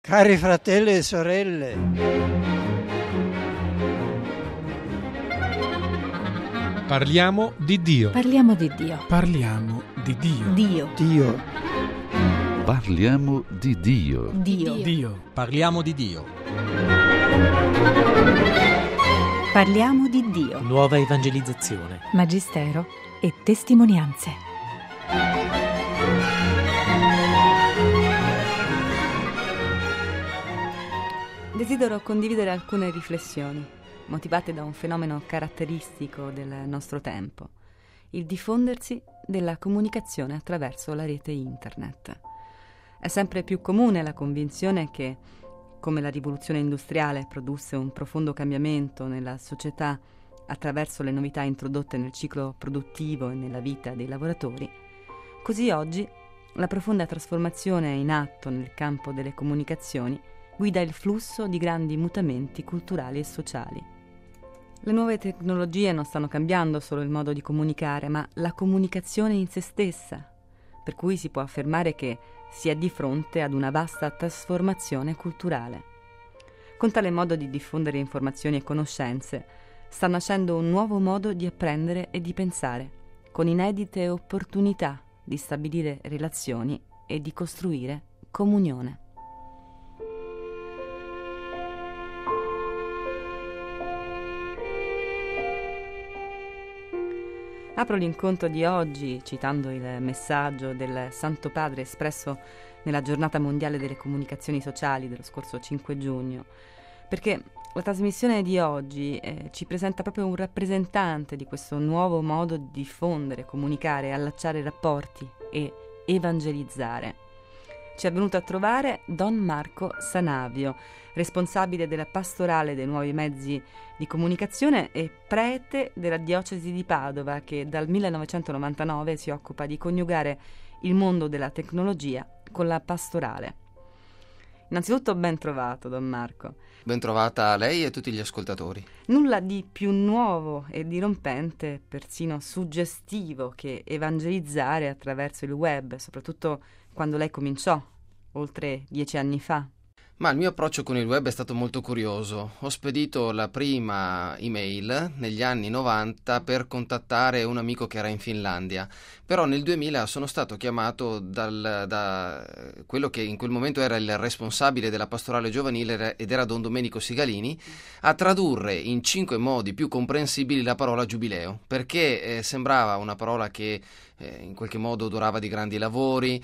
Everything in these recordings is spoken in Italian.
Cari fratelli e sorelle, parliamo di Dio. Parliamo di Dio. Parliamo di Dio. Dio. Dio, Parliamo di Dio. Dio. Dio. Parliamo di Dio. Parliamo di Dio. Nuova evangelizzazione. Magistero e testimonianze. Desidero condividere alcune riflessioni, motivate da un fenomeno caratteristico del nostro tempo, il diffondersi della comunicazione attraverso la rete internet. È sempre più comune la convinzione che, come la rivoluzione industriale produsse un profondo cambiamento nella società attraverso le novità introdotte nel ciclo produttivo e nella vita dei lavoratori, così oggi la profonda trasformazione in atto nel campo delle comunicazioni guida il flusso di grandi mutamenti culturali e sociali. Le nuove tecnologie non stanno cambiando solo il modo di comunicare, ma la comunicazione in se stessa, per cui si può affermare che si è di fronte ad una vasta trasformazione culturale. Con tale modo di diffondere informazioni e conoscenze, sta nascendo un nuovo modo di apprendere e di pensare, con inedite opportunità di stabilire relazioni e di costruire comunione. Apro l'incontro di oggi citando il messaggio del Santo Padre espresso nella Giornata Mondiale delle Comunicazioni Sociali dello scorso 5 giugno, perché la trasmissione di oggi ci presenta proprio un rappresentante di questo nuovo modo di diffondere, comunicare, allacciare rapporti e evangelizzare. Ci è venuto a trovare Don Marco Sanavio, responsabile della pastorale dei nuovi mezzi di comunicazione e prete della diocesi di Padova, che dal 1999 si occupa di coniugare il mondo della tecnologia con la pastorale. Innanzitutto ben trovato, Don Marco. Ben trovata a lei e a tutti gli ascoltatori. Nulla di più nuovo e dirompente, persino suggestivo, che evangelizzare attraverso il web, soprattutto quando lei cominciò, oltre 10 anni fa. Ma il mio approccio con il web è stato molto curioso. Ho spedito la prima email negli anni 90 per contattare un amico che era in Finlandia, però nel 2000 sono stato chiamato da quello che in quel momento era il responsabile della pastorale giovanile ed era Don Domenico Sigalini, a tradurre in 5 modi più comprensibili la parola giubileo, perché sembrava una parola che in qualche modo odorava di grandi lavori,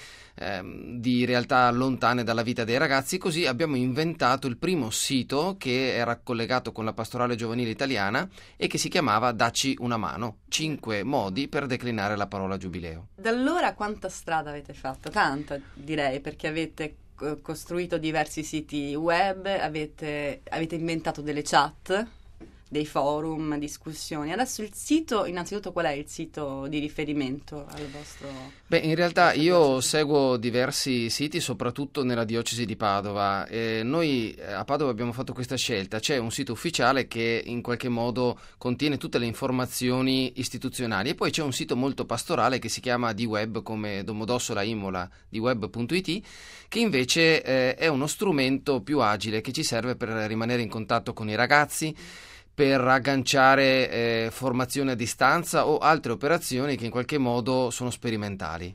di realtà lontane dalla vita dei ragazzi. Così abbiamo inventato il primo sito che era collegato con la pastorale giovanile italiana e che si chiamava Dacci una mano, 5 modi per declinare la parola giubileo. Da allora quanta strada avete fatto? Tanta, direi, perché avete costruito diversi siti web, avete inventato delle chat, dei forum, discussioni. Adesso il sito, innanzitutto qual è il sito di riferimento al vostro... Beh, in realtà io seguo diversi siti, soprattutto nella diocesi di Padova. Noi a Padova abbiamo fatto questa scelta. C'è un sito ufficiale che in qualche modo contiene tutte le informazioni istituzionali e poi c'è un sito molto pastorale che si chiama DiWeb, come Domodossola Imola, diweb.it, che invece è uno strumento più agile che ci serve per rimanere in contatto con i ragazzi, per agganciare formazione a distanza o altre operazioni che in qualche modo sono sperimentali.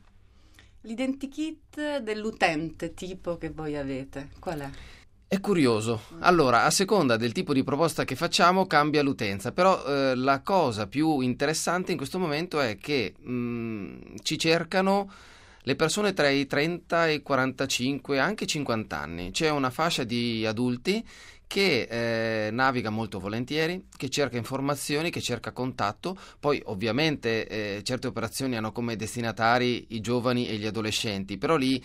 L'identikit dell'utente tipo che voi avete, qual è? È curioso. Allora, a seconda del tipo di proposta che facciamo cambia l'utenza, però la cosa più interessante in questo momento è che ci cercano le persone tra i 30 e i 45, anche 50 anni. C'è una fascia di adulti che naviga molto volentieri, che cerca informazioni, che cerca contatto. Poi ovviamente certe operazioni hanno come destinatari i giovani e gli adolescenti, però lì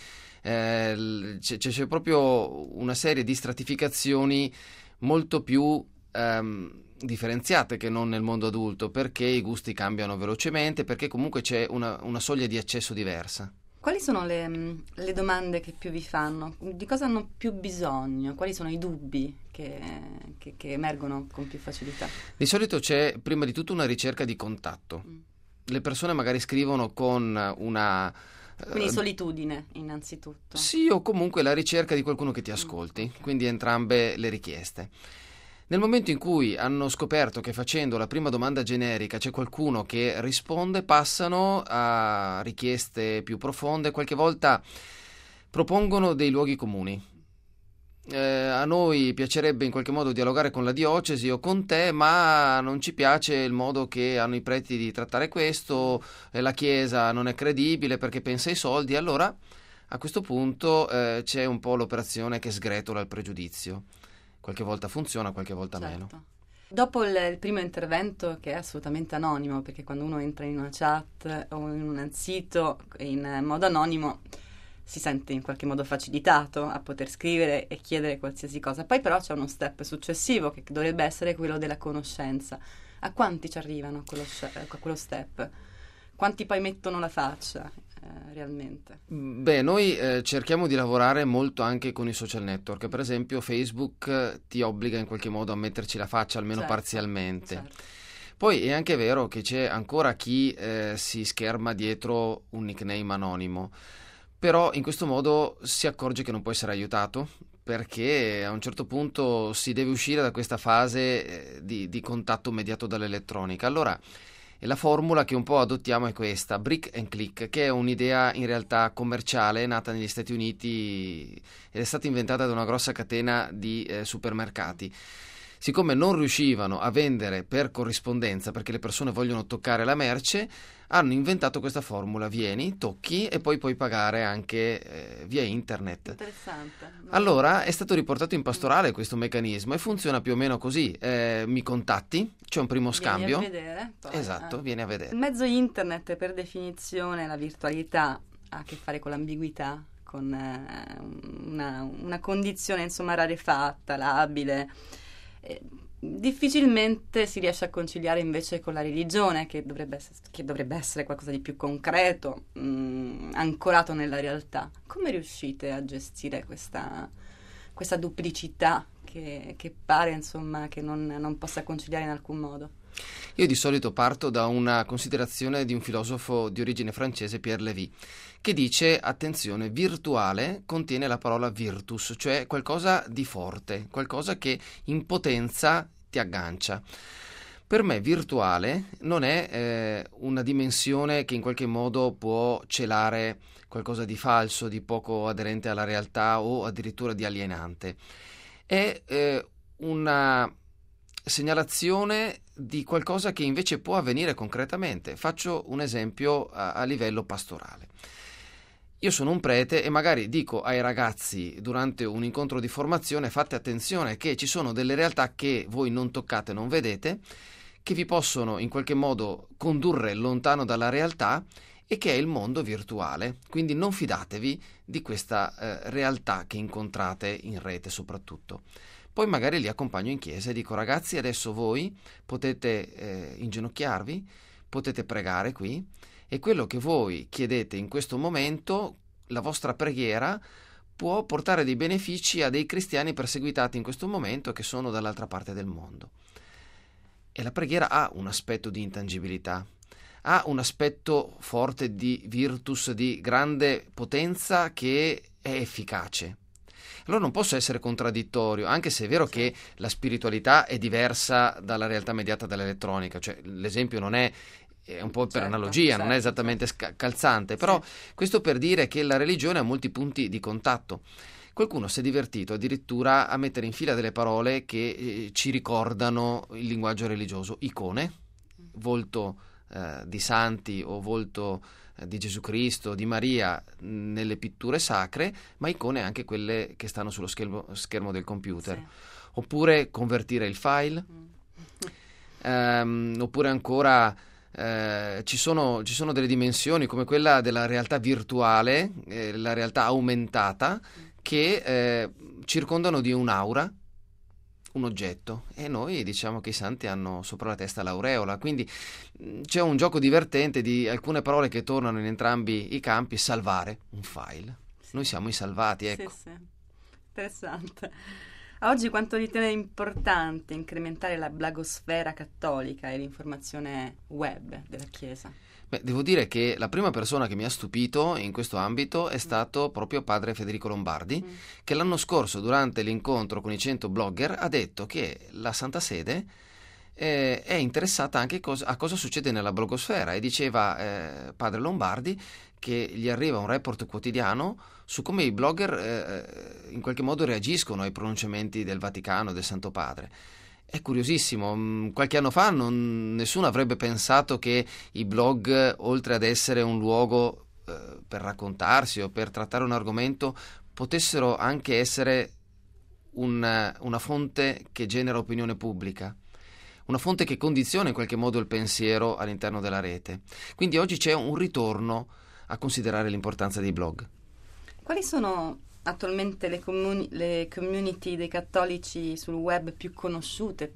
c'è proprio una serie di stratificazioni molto più differenziate che non nel mondo adulto, perché i gusti cambiano velocemente, perché comunque c'è una soglia di accesso diversa. Quali sono le domande che più vi fanno? Di cosa hanno più bisogno? Quali sono i dubbi che emergono con più facilità? Di solito c'è prima di tutto una ricerca di contatto. Le persone magari scrivono con una Quindi solitudine, innanzitutto. Sì, o comunque la ricerca di qualcuno che ti ascolti, Okay. quindi entrambe le richieste. Nel momento in cui hanno scoperto che facendo la prima domanda generica c'è qualcuno che risponde, passano a richieste più profonde, qualche volta propongono dei luoghi comuni. A noi piacerebbe in qualche modo dialogare con la diocesi o con te, ma non ci piace il modo che hanno i preti di trattare questo, la Chiesa non è credibile perché pensa ai soldi. Allora a questo punto c'è un po' l'operazione che sgretola il pregiudizio. Qualche volta funziona, qualche volta meno. Certo. Dopo il primo intervento, che è assolutamente anonimo, perché quando uno entra in una chat o in un sito in modo anonimo si sente in qualche modo facilitato a poter scrivere e chiedere qualsiasi cosa. Poi però c'è uno step successivo che dovrebbe essere quello della conoscenza. A quanti ci arrivano a quello step? Quanti poi mettono la faccia realmente? Beh, noi cerchiamo di lavorare molto anche con i social network. Per esempio Facebook ti obbliga in qualche modo a metterci la faccia almeno Certo, parzialmente. certo. Poi è anche vero che c'è ancora chi si scherma dietro un nickname anonimo, però in questo modo si accorge che non può essere aiutato, perché a un certo punto si deve uscire da questa fase di contatto mediato dall'elettronica. Allora la formula che un po' adottiamo è questa, brick and click, che è un'idea in realtà commerciale nata negli Stati Uniti ed è stata inventata da una grossa catena di supermercati. Siccome non riuscivano a vendere per corrispondenza, perché le persone vogliono toccare la merce, hanno inventato questa formula: vieni, tocchi e poi puoi pagare anche via internet. Interessante. Allora è stato riportato in pastorale questo meccanismo e funziona più o meno così: mi contatti, c'è un primo scambio. Vieni a vedere, poi, Esatto, vieni a vedere. Il mezzo internet, per definizione, la virtualità ha a che fare con l'ambiguità, con una condizione insomma rarefatta, labile. Difficilmente si riesce a conciliare invece con la religione, che dovrebbe essere qualcosa di più concreto, ancorato nella realtà. Come riuscite a gestire questa duplicità che pare insomma che non possa conciliare in alcun modo? Io di solito parto da una considerazione di un filosofo di origine francese, Pierre Lévy, che dice: attenzione, virtuale contiene la parola virtus, cioè qualcosa di forte, qualcosa che in potenza ti aggancia. Per me virtuale non è una dimensione che in qualche modo può celare qualcosa di falso, di poco aderente alla realtà o addirittura di alienante. È una segnalazione di qualcosa che invece può avvenire concretamente. Faccio un esempio a livello pastorale. Io sono un prete e magari dico ai ragazzi durante un incontro di formazione: fate attenzione che ci sono delle realtà che voi non toccate, non vedete, che vi possono in qualche modo condurre lontano dalla realtà e che è il mondo virtuale. Quindi non fidatevi di questa realtà che incontrate in rete soprattutto. Poi magari li accompagno in chiesa e dico: ragazzi, adesso voi potete inginocchiarvi, potete pregare qui, e quello che voi chiedete in questo momento, la vostra preghiera, può portare dei benefici a dei cristiani perseguitati in questo momento che sono dall'altra parte del mondo. E la preghiera ha un aspetto di intangibilità, ha un aspetto forte di virtus, di grande potenza, che è efficace. Allora non posso essere contraddittorio, anche se è vero che la spiritualità è diversa dalla realtà mediata dall'elettronica, cioè l'esempio non è un po' per analogia, non è esattamente calzante, però questo per dire che la religione ha molti punti di contatto. Qualcuno si è divertito addirittura a mettere in fila delle parole che ci ricordano il linguaggio religioso: icone, volto di santi o volto di Gesù Cristo, di Maria nelle pitture sacre, ma icone anche quelle che stanno sullo schermo del computer. Oppure convertire il file, oppure ancora ci sono delle dimensioni come quella della realtà virtuale, la realtà aumentata, che circondano di un'aura un oggetto, e noi diciamo che i santi hanno sopra la testa l'aureola, quindi c'è un gioco divertente di alcune parole che tornano in entrambi i campi. Salvare un file, noi siamo i salvati, ecco. Sì. Interessante. A oggi quanto ritiene importante incrementare la blagosfera cattolica e l'informazione web della Chiesa? Beh, devo dire che la prima persona che mi ha stupito in questo ambito è stato proprio padre Federico Lombardi, che l'anno scorso, durante l'incontro con i 100 blogger, ha detto che la Santa Sede è interessata anche a cosa succede nella blogosfera, e diceva padre Lombardi che gli arriva un report quotidiano su come i blogger in qualche modo reagiscono ai pronunciamenti del Vaticano, del Santo Padre. È curiosissimo, qualche anno fa nessuno avrebbe pensato che i blog, oltre ad essere un luogo per raccontarsi o per trattare un argomento, potessero anche essere una fonte che genera opinione pubblica, una fonte che condiziona in qualche modo il pensiero all'interno della rete. Quindi oggi c'è un ritorno a considerare l'importanza dei blog. Quali sono attualmente le community dei cattolici sul web più conosciute,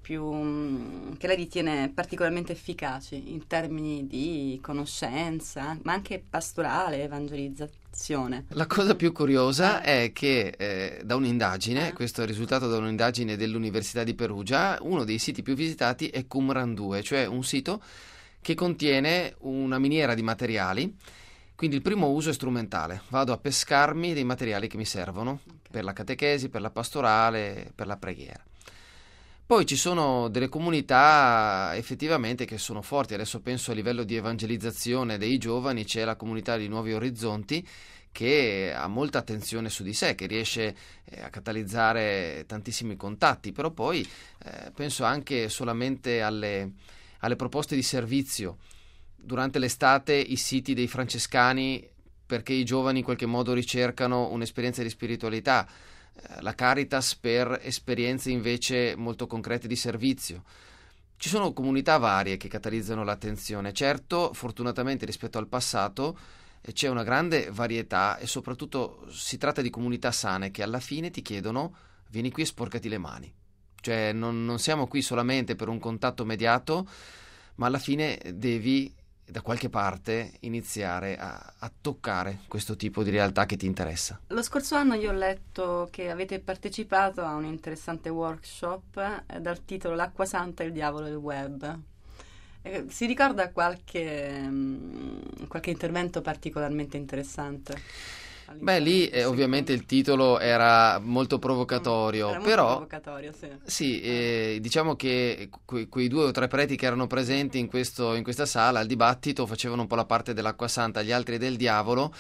che lei ritiene particolarmente efficaci in termini di conoscenza, ma anche pastorale, evangelizzazione? La cosa più curiosa è che da un'indagine, questo è il risultato da un'indagine dell'Università di Perugia, uno dei siti più visitati è Qumran 2, cioè un sito che contiene una miniera di materiali. Quindi il primo uso è strumentale, vado a pescarmi dei materiali che mi servono per la catechesi, per la pastorale, per la preghiera. Poi ci sono delle comunità effettivamente che sono forti, adesso penso a livello di evangelizzazione dei giovani, c'è la comunità di Nuovi Orizzonti che ha molta attenzione su di sé, che riesce a catalizzare tantissimi contatti, però poi penso anche solamente alle proposte di servizio. Durante l'estate i siti dei francescani, perché i giovani in qualche modo ricercano un'esperienza di spiritualità, la Caritas per esperienze invece molto concrete di servizio. Ci sono comunità varie che catalizzano l'attenzione. Certo, fortunatamente rispetto al passato c'è una grande varietà e soprattutto si tratta di comunità sane che alla fine ti chiedono: vieni qui e sporcati le mani. Cioè non siamo qui solamente per un contatto mediato, ma alla fine devi da qualche parte iniziare a toccare questo tipo di realtà che ti interessa. Lo scorso anno io ho letto che avete partecipato a un interessante workshop dal titolo L'acqua santa e il diavolo del web. Si ricorda qualche intervento particolarmente interessante? Beh, lì ovviamente il titolo era molto provocatorio, era molto però provocatorio, sì. Sì, diciamo che quei 2 o 3 preti che erano presenti in questa sala al dibattito facevano un po' la parte dell'acqua santa, gli altri del diavolo,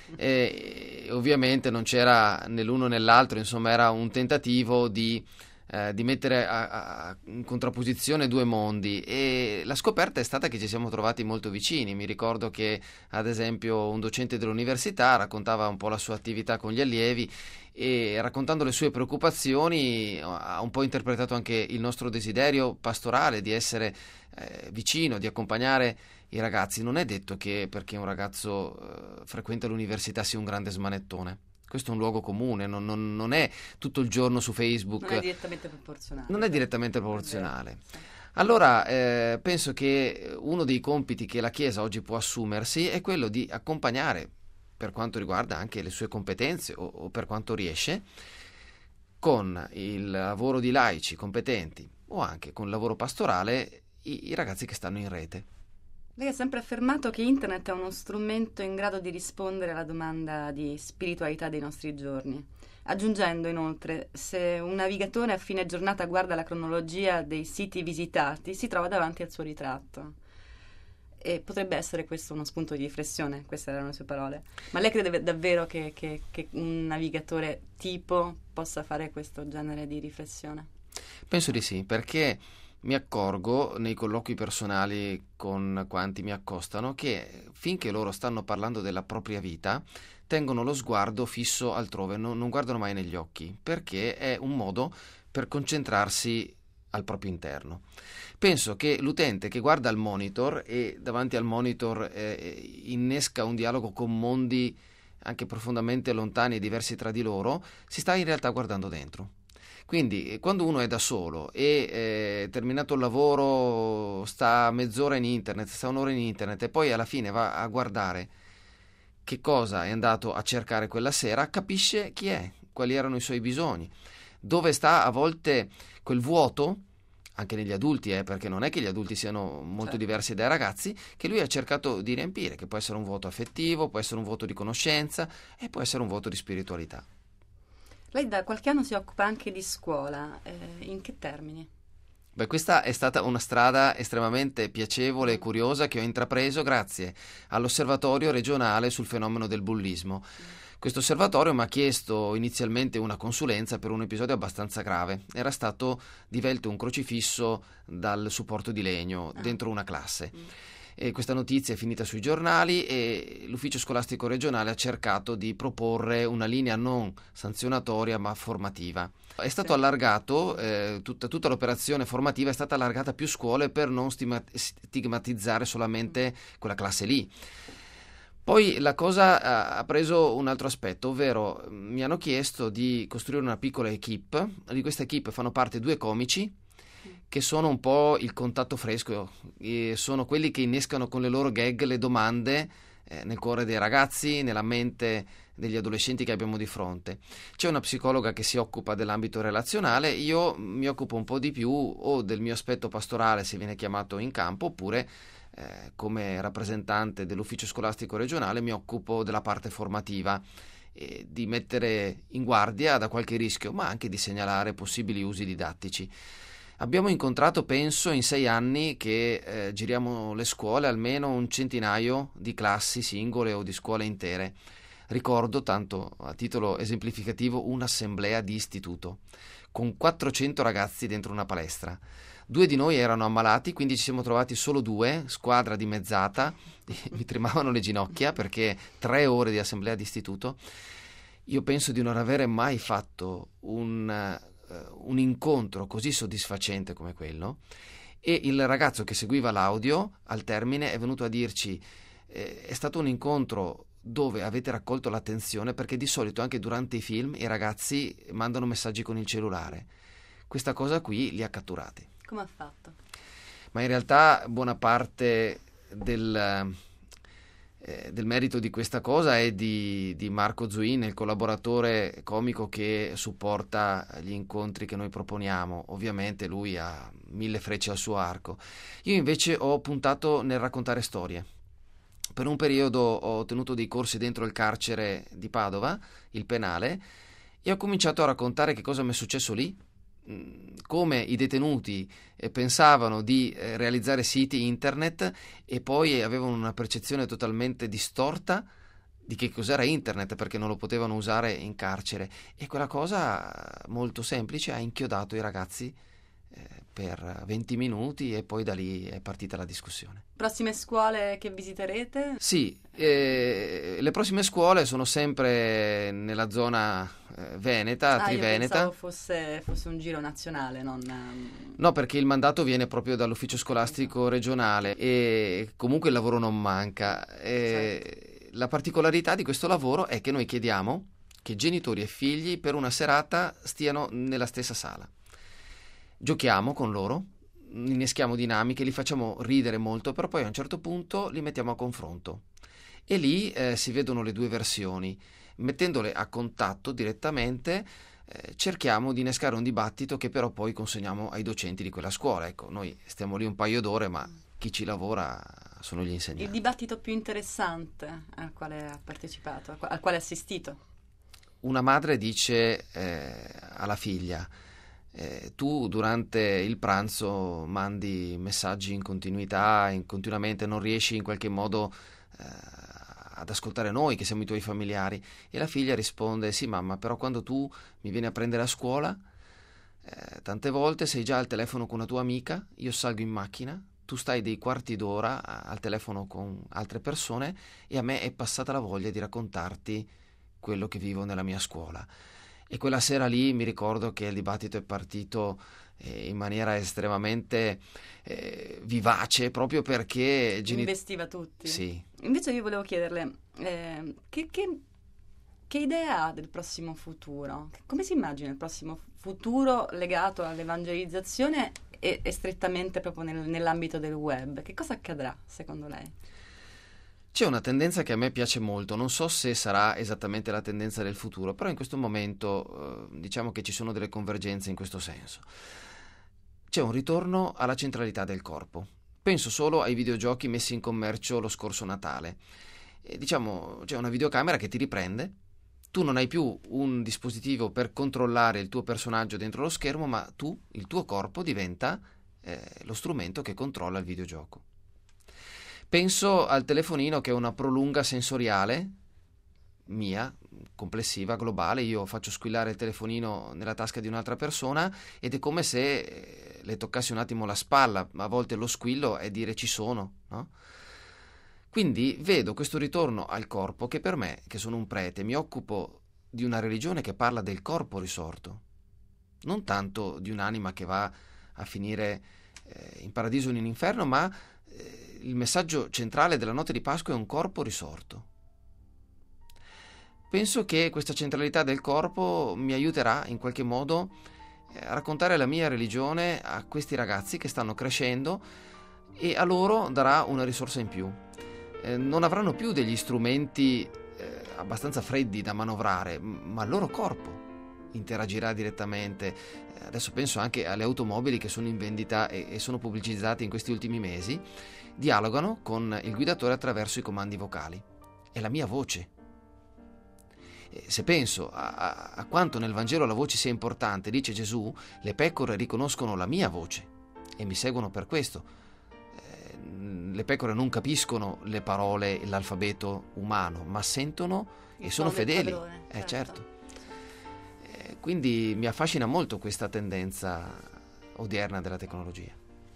e ovviamente non c'era né l'uno né l'altro, insomma era un tentativo di mettere in contrapposizione 2 mondi, e la scoperta è stata che ci siamo trovati molto vicini. Mi ricordo che ad esempio un docente dell'università raccontava un po' la sua attività con gli allievi e raccontando le sue preoccupazioni ha un po' interpretato anche il nostro desiderio pastorale di essere vicino, di accompagnare i ragazzi. Non è detto che perché un ragazzo frequenta l'università sia un grande smanettone. Questo è un luogo comune, non è tutto il giorno su Facebook. Non è direttamente proporzionale. Non è direttamente proporzionale. Allora, penso che uno dei compiti che la Chiesa oggi può assumersi è quello di accompagnare, per quanto riguarda anche le sue competenze o per quanto riesce, con il lavoro di laici competenti o anche con il lavoro pastorale, i ragazzi che stanno in rete. Lei ha sempre affermato che internet è uno strumento in grado di rispondere alla domanda di spiritualità dei nostri giorni, aggiungendo inoltre: se un navigatore a fine giornata guarda la cronologia dei siti visitati, si trova davanti al suo ritratto. E potrebbe essere questo uno spunto di riflessione, queste erano le sue parole. Ma lei crede davvero che un navigatore tipo possa fare questo genere di riflessione? Penso di sì, perché mi accorgo nei colloqui personali con quanti mi accostano che finché loro stanno parlando della propria vita tengono lo sguardo fisso altrove, non guardano mai negli occhi, perché è un modo per concentrarsi al proprio interno. Penso che l'utente che guarda il monitor e davanti al monitor innesca un dialogo con mondi anche profondamente lontani e diversi tra di loro, si sta in realtà guardando dentro. Quindi quando uno è da solo e terminato il lavoro sta mezz'ora in internet, sta un'ora in internet e poi alla fine va a guardare che cosa è andato a cercare quella sera, capisce chi è, quali erano i suoi bisogni, dove sta a volte quel vuoto anche negli adulti, perché non è che gli adulti siano molto Certo. diversi dai ragazzi, che lui ha cercato di riempire, che può essere un vuoto affettivo, può essere un vuoto di conoscenza e può essere un vuoto di spiritualità. Lei da qualche anno si occupa anche di scuola, in che termini? Beh, questa è stata una strada estremamente piacevole e curiosa che ho intrapreso grazie all'Osservatorio regionale sul fenomeno del bullismo. Questo osservatorio mi ha chiesto inizialmente una consulenza per un episodio abbastanza grave. Era stato divelto un crocifisso dal supporto di legno dentro una classe. E questa notizia è finita sui giornali e l'ufficio scolastico regionale ha cercato di proporre una linea non sanzionatoria ma formativa. È stato allargato, tutta l'operazione formativa è stata allargata a più scuole per non stigmatizzare solamente quella classe lì. Poi la cosa ha preso un altro aspetto, ovvero mi hanno chiesto di costruire una piccola equipe. Di questa equipe fanno parte 2 comici che sono un po' il contatto fresco, sono quelli che innescano con le loro gag le domande nel cuore dei ragazzi, nella mente degli adolescenti che abbiamo di fronte. C'è una psicologa che si occupa dell'ambito relazionale, io mi occupo un po' di più o del mio aspetto pastorale se viene chiamato in campo, oppure come rappresentante dell'ufficio scolastico regionale mi occupo della parte formativa, di mettere in guardia da qualche rischio, ma anche di segnalare possibili usi didattici. Abbiamo incontrato, penso, in 6 anni che giriamo le scuole, almeno un centinaio di classi singole o di scuole intere. Ricordo, tanto a titolo esemplificativo, un'assemblea di istituto con 400 ragazzi dentro una palestra. 2 di noi erano ammalati, quindi ci siamo trovati solo 2, squadra dimezzata, mi tremavano le ginocchia perché 3 ore di assemblea di istituto. Io penso di non avere mai fatto un incontro così soddisfacente come quello, e il ragazzo che seguiva l'audio al termine è venuto a dirci è stato un incontro dove avete raccolto l'attenzione, perché di solito anche durante i film i ragazzi mandano messaggi con il cellulare. Questa cosa qui li ha catturati. Come ha fatto? Ma in realtà buona parte del merito di questa cosa è di Marco Zuin, il collaboratore comico che supporta gli incontri che noi proponiamo. Ovviamente lui ha 1000 frecce al suo arco. Io invece ho puntato nel raccontare storie. Per un periodo ho tenuto dei corsi dentro il carcere di Padova, il penale, e ho cominciato a raccontare che cosa mi è successo lì, come i detenuti pensavano di realizzare siti internet e poi avevano una percezione totalmente distorta di che cos'era internet, perché non lo potevano usare in carcere, e quella cosa molto semplice ha inchiodato i ragazzi per 20 minuti e poi da lì è partita la discussione. Prossime scuole che visiterete? Sì, le prossime scuole sono sempre nella zona veneta, triveneta. Io pensavo fosse un giro nazionale, non... No, perché il mandato viene proprio dall'ufficio scolastico regionale e comunque il lavoro non manca. Certo. La particolarità di questo lavoro è che noi chiediamo che genitori e figli per una serata stiano nella stessa sala. Giochiamo con loro, inneschiamo dinamiche, li facciamo ridere molto, però poi a un certo punto li mettiamo a confronto e lì si vedono le 2 versioni. Mettendole a contatto direttamente cerchiamo di innescare un dibattito che però poi consegniamo ai docenti di quella scuola. Ecco, noi stiamo lì un paio d'ore, ma chi ci lavora sono gli insegnanti. Il dibattito più interessante al quale ha partecipato, al quale ha assistito? Una madre dice alla figlia: tu durante il pranzo mandi messaggi in continuità, continuamente, non riesci in qualche modo ad ascoltare noi che siamo i tuoi familiari? E la figlia risponde: sì mamma, però quando tu mi vieni a prendere a scuola tante volte sei già al telefono con una tua amica, io salgo in macchina, tu stai dei quarti d'ora al telefono con altre persone e a me è passata la voglia di raccontarti quello che vivo nella mia scuola. E quella sera lì mi ricordo che il dibattito è partito in maniera estremamente vivace, proprio perché investiva tutti. Sì. Invece io volevo chiederle che idea ha del prossimo futuro? Come si immagina il prossimo futuro legato all'evangelizzazione e strettamente proprio nell'ambito del web? Che cosa accadrà secondo lei? C'è una tendenza che a me piace molto, non so se sarà esattamente la tendenza del futuro, però in questo momento diciamo che ci sono delle convergenze in questo senso. c'è un ritorno alla centralità del corpo. Penso solo ai videogiochi messi in commercio lo scorso Natale. Diciamo, c'è una videocamera che ti riprende, tu non hai più un dispositivo per controllare il tuo personaggio dentro lo schermo, ma il tuo corpo diventa lo strumento che controlla il videogioco. Penso al telefonino, che è una prolunga sensoriale mia, complessiva, globale. Io faccio squillare il telefonino nella tasca di un'altra persona ed è come se le toccassi un attimo la spalla. A volte lo squillo è dire ci sono, no? Quindi vedo questo ritorno al corpo che per me, che sono un prete, mi occupo di una religione che parla del corpo risorto, non tanto di un'anima che va a finire in paradiso o in inferno, ma il messaggio centrale della notte di Pasqua è un corpo risorto. Penso che questa centralità del corpo mi aiuterà in qualche modo a raccontare la mia religione a questi ragazzi che stanno crescendo, e a loro darà una risorsa in più. Non avranno più degli strumenti abbastanza freddi da manovrare, ma il loro corpo interagirà direttamente. Adesso penso anche alle automobili che sono in vendita e sono pubblicizzate in questi ultimi mesi, dialogano con il guidatore attraverso i comandi vocali. È la mia voce. Se penso a quanto nel Vangelo la voce sia importante, dice Gesù, le pecore riconoscono la mia voce e mi seguono per questo. Le pecore non capiscono le parole e l'alfabeto umano, ma sentono e sono fedeli. Certo. Quindi mi affascina molto questa tendenza odierna della tecnologia.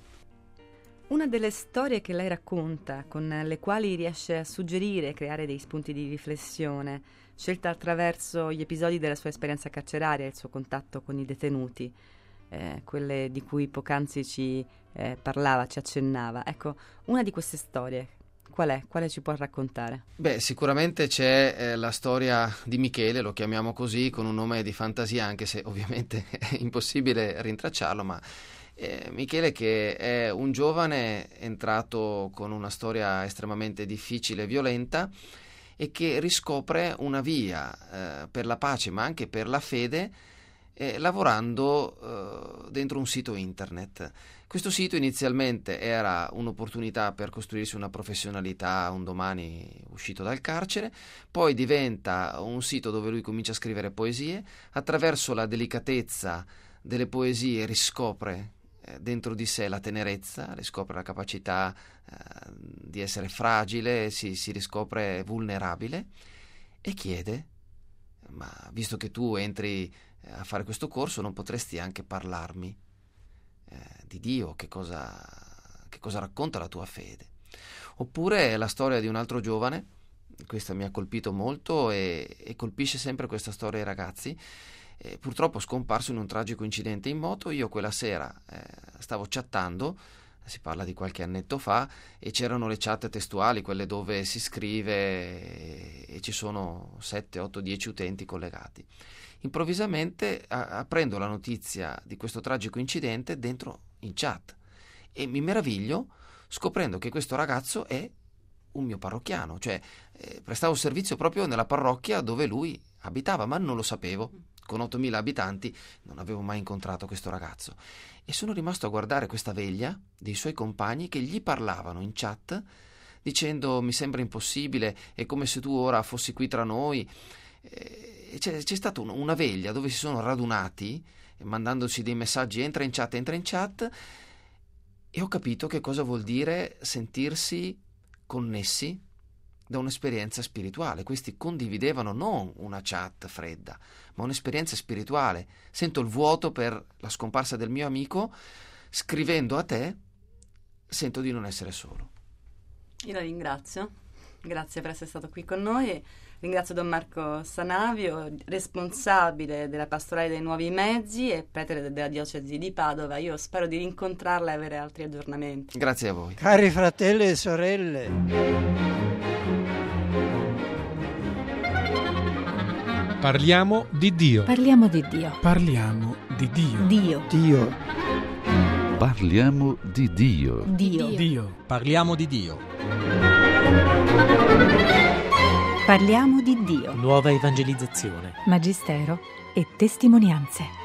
Una delle storie che lei racconta, con le quali riesce a suggerire e creare dei spunti di riflessione, scelta attraverso gli episodi della sua esperienza carceraria e il suo contatto con i detenuti, quelle di cui poc'anzi ci parlava, ci accennava. Ecco, una di queste storie, qual è? Quale ci può raccontare? Sicuramente c'è la storia di Michele, lo chiamiamo così, con un nome di fantasia, anche se ovviamente è impossibile rintracciarlo, ma Michele, che è un giovane entrato con una storia estremamente difficile e violenta, e che riscopre una via per la pace, ma anche per la fede, lavorando dentro un sito internet. Questo sito inizialmente era un'opportunità per costruirsi una professionalità un domani uscito dal carcere, poi diventa un sito dove lui comincia a scrivere poesie. Attraverso la delicatezza delle poesie riscopre dentro di sé la tenerezza, riscopre la capacità di essere fragile, si riscopre vulnerabile e chiede: ma visto che tu entri a fare questo corso, non potresti anche parlarmi di Dio? Che cosa racconta la tua fede? Oppure la storia di un altro giovane, questa mi ha colpito molto e colpisce sempre questa storia ai ragazzi, purtroppo scomparso in un tragico incidente in moto. Io quella sera stavo chattando, si parla di qualche annetto fa, e c'erano le chat testuali, quelle dove si scrive e ci sono 7, 8, 10 utenti collegati. Improvvisamente apprendo la notizia di questo tragico incidente dentro in chat e mi meraviglio scoprendo che questo ragazzo è un mio parrocchiano, cioè prestavo servizio proprio nella parrocchia dove lui abitava, ma non lo sapevo. Con 8.000 abitanti non avevo mai incontrato questo ragazzo e sono rimasto a guardare questa veglia dei suoi compagni che gli parlavano in chat dicendo: mi sembra impossibile, è come se tu ora fossi qui tra noi. C'è stata una veglia dove si sono radunati mandandosi dei messaggi: entra in chat, e ho capito che cosa vuol dire sentirsi connessi da un'esperienza spirituale. Questi condividevano non una chat fredda, ma un'esperienza spirituale. Sento il vuoto per la scomparsa del mio amico, scrivendo a te sento di non essere solo. Io la ringrazio, grazie per essere stato qui con noi. Ringrazio Don Marco Sanavio, responsabile della Pastorale dei Nuovi Mezzi e prete della Diocesi di Padova. Io spero di rincontrarla e avere altri aggiornamenti. Grazie a voi. Cari fratelli e sorelle, Parliamo di Dio. Parliamo di Dio. Parliamo di Dio. Dio. Dio. Parliamo di Dio. Dio. Dio. Parliamo di Dio. Parliamo di Dio. Nuova evangelizzazione. Magistero e testimonianze.